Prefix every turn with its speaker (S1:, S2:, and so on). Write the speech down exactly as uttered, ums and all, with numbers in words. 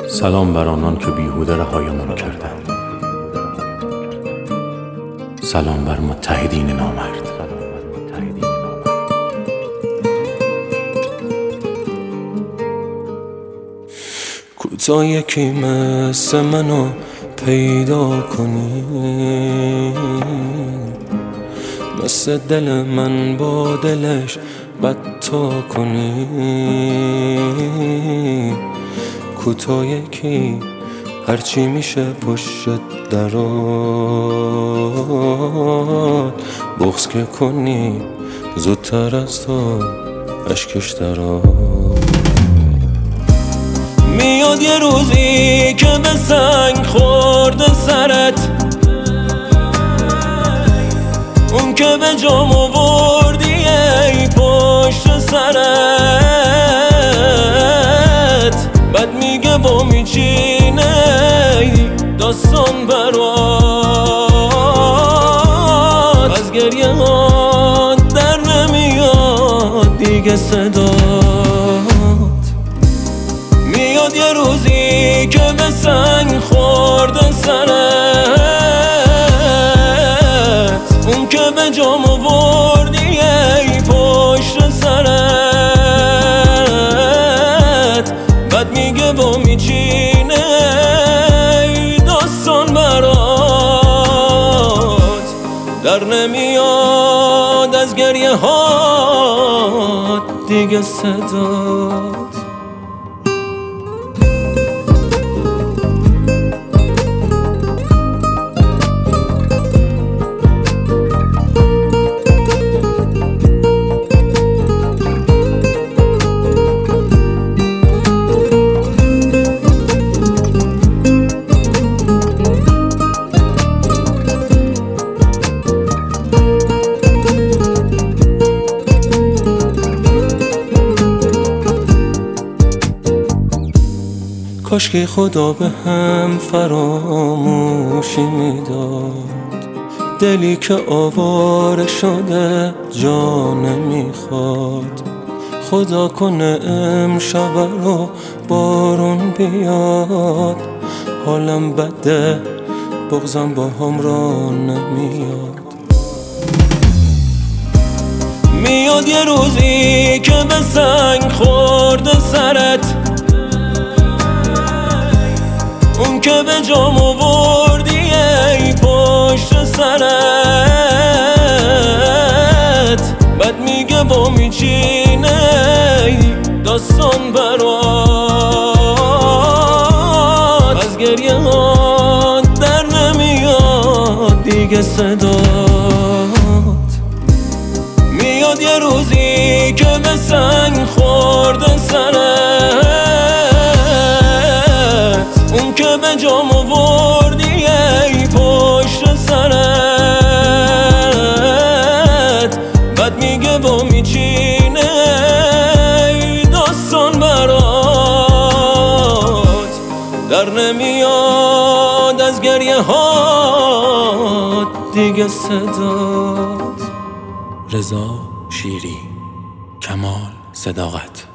S1: سلام بر آنان که بیهوده رهایمان کردند. سلام بر متحدین نامرد. کوتا یکی مثل منو پیدا کنی، مثل دل من با دلش بدتا کنی. کوتا یکی هرچی میشه پشت درات، بغض که کنی زودتر از تو اشکش درات. میاد یه روزی که به سنگ خورده سرت، اون که به جام آوردی ای پشت سرت، بعد میگه با میچینه داستان برات. از گریه ها در نمیاد دیگه صدات. میاد یه روزی که به سنگ خورده سرت، اون که به جام آوردی ای پشت سرت، بعد میگه با میچینه داستان برات. در نمیاد از گریه ها دیگه صدات. کاش که خدا به هم فراموشی میداد، دلی که آواره شده جا نمیخواد. خدا کنه امشب رو بارون بیاد، حالم بده بغضم با هم را نمیاد. میاد یه روزی که به سنگ خورده سرت، اون که به جام آوردی ای پشت سرت، بعد میگه با میچینه داستان برات. از گریه ها در نمیاد دیگه صدات. میاد یه روزی که به سنگ خورده سرت، اون که به جام آوردی ای پشت سرت، بعد میگه با میچینه داستان برات. در نمیاد از گریه ها دیگه صدات.
S2: رضا شیری، کمال صداقت.